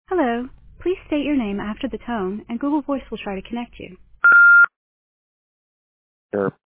Hello. Please state your name after the tone, and Google Voice will try to connect you. Sure.